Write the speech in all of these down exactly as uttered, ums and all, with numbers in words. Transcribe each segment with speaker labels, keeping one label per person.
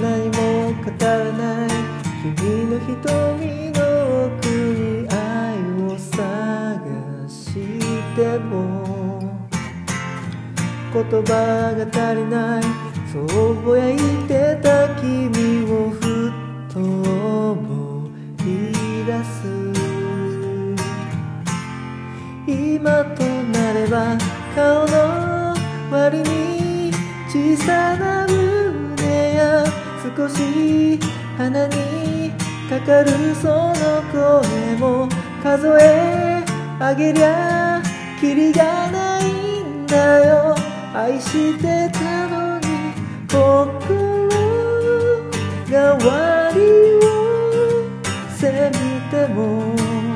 Speaker 1: 何も語らない君の瞳の奥に愛を探しても言葉が足りない、そうぼやいてた君をふっと思い出す。今となれば顔の割に小さな胸や少し鼻にかかるその声も数え上げりゃキリがないんだよ。愛してたのに心変わりをせめても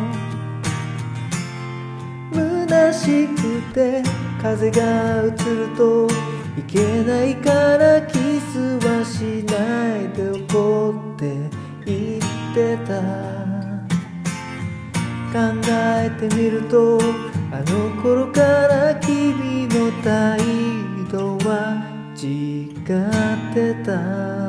Speaker 1: 虚しくて風が移るといけないからキスはしないで怒って言ってた。考えてみるとあの頃から君の態度は違ってた。